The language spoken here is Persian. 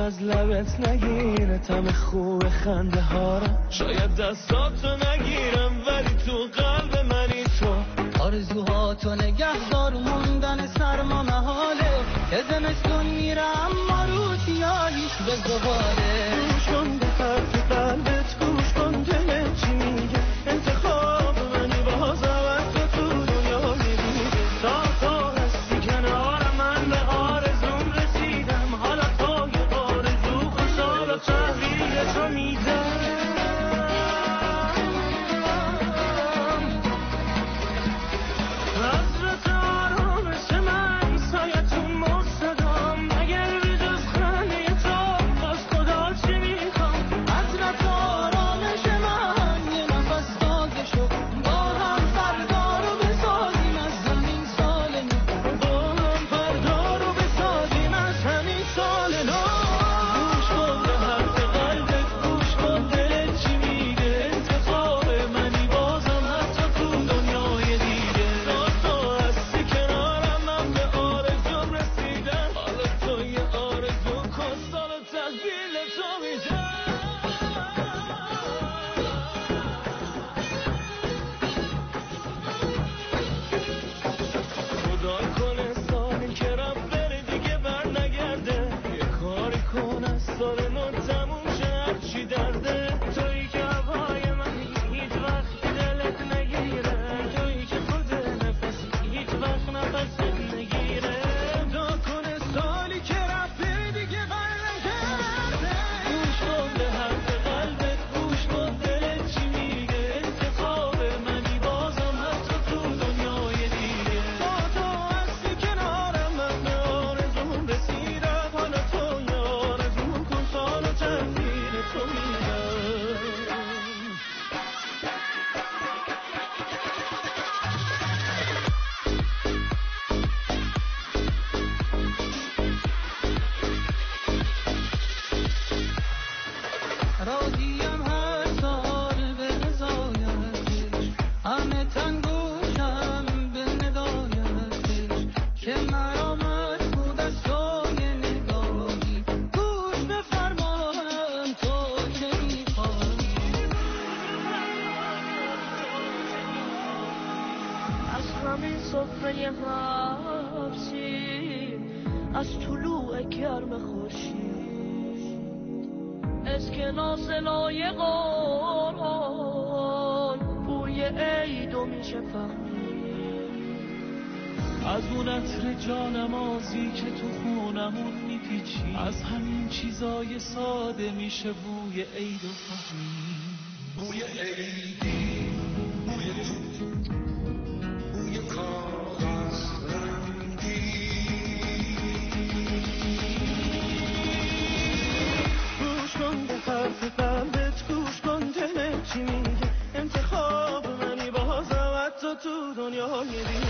از لبت نگیره طعم خوب خنده ها رو. شاید دستاتو نگیرم ولی تو قلب منی تو. آرزوهاتو نگهدار موندن سرما محاله. یه زمستون میره اما رو سیاهیش به زباله. گوش کن به حرف قلبت، گوش کن دلت چی میگه. انتخاب منی بازم از تو دنیای دیگه. تا هستی کنارم من به آرزوم رسیدم. حالا تو یه آرزو خوشحال و تحویل تو میدم. از طلوع گرم خورشید اسکناس لایقان بوی عیدو میشه فهمید. از اون عطر جانمازی که تو خونمون میپیچی، از همین چیزای ساده میشه بوی عیدو فهمید. بوی عیدی، بوی توت، بوی کاغذ رنگی. گوش کن به حرف قلبت، گوش کن دلت چی میگه. انتخاب منی بازم حتی تو دنیای دیگه.